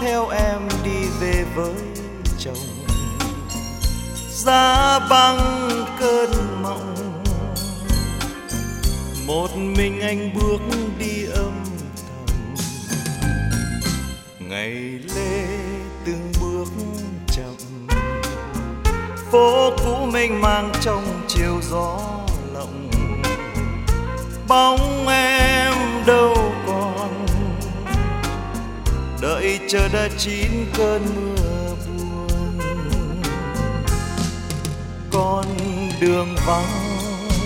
theo em đi về với chồng. Giá băng cơn mộng, một mình anh bước đi âm thầm. Ngày lê từng bước chậm, phố cũ mênh mang trong chiều gió lộng. Bóng em đâu còn, đợi chờ đã chín cơn mưa buồn. Con đường vắng,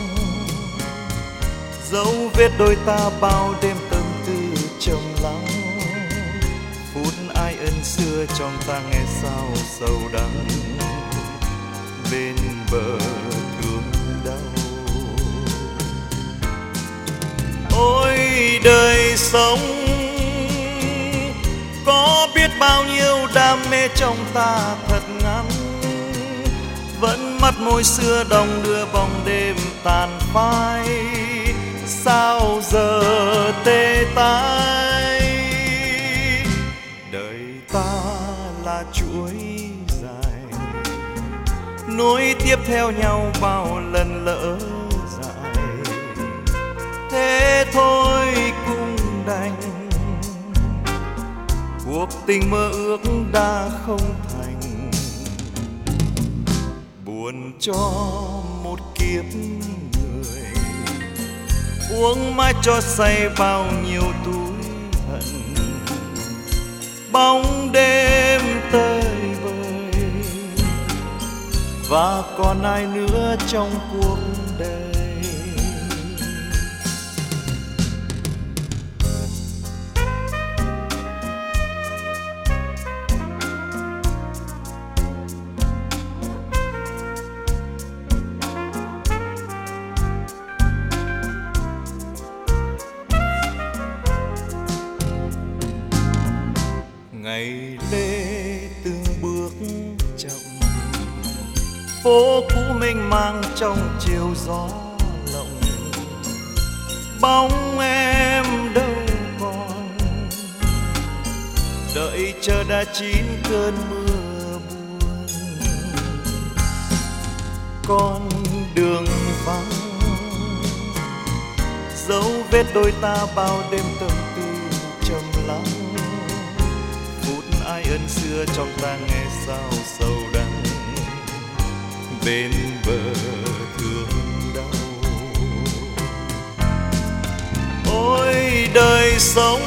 dấu vết đôi ta bao đêm tâm tư trầm lắng. Phút ai ân xưa trong ta nghe sao sầu đắng, bên bờ thương đau. Ôi đời sống, có biết bao nhiêu đam mê trong ta thật ngắn. Vẫn mắt môi xưa đồng đưa bóng đêm tàn phai, sao giờ tê tái. Đời ta là chuỗi dài, nối tiếp theo nhau bao lần lỡ dại. Thế thôi cũng đành, cuộc tình mơ ước đã không thành. Buồn cho một kiếp người, uống mãi cho say bao nhiêu túi hận. Bóng đêm tơi bời, và còn ai nữa trong cuộc đời. Ngày lê từng bước chậm, phố cũ mênh mang trong chiều gió lộng. Bóng em đâu còn, đợi chờ đã chín cơn mưa buồn. Con đường vắng, dấu vết đôi ta bao đêm tâm tư trầm lắng. Ai ân xưa trong ta nghe sao sầu đắng, bên bờ thương đau. Ôi đời sống,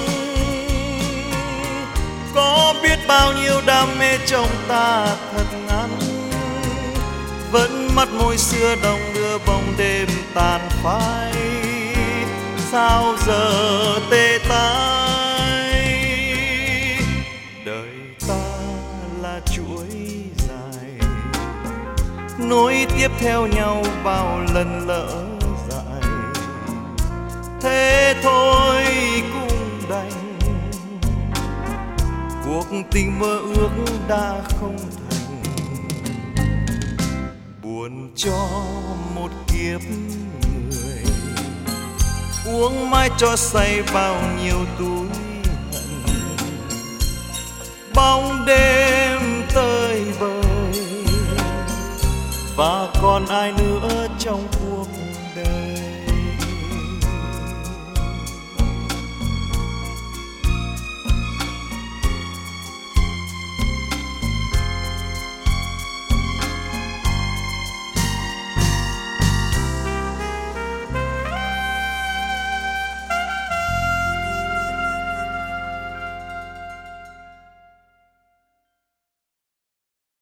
có biết bao nhiêu đam mê trong ta thật ngắn. Vẫn mắt môi xưa đồng đưa bóng đêm tàn phai, sao giờ tê tái. Đời ta là chuỗi dài, nối tiếp theo nhau bao lần lỡ dại. Thế thôi cũng đành, cuộc tình mơ ước đã không thành. Buồn cho một kiếp người, uống mãi cho say bao nhiêu túi hận. Bóng đêm tơi bời, và còn ai nữa trong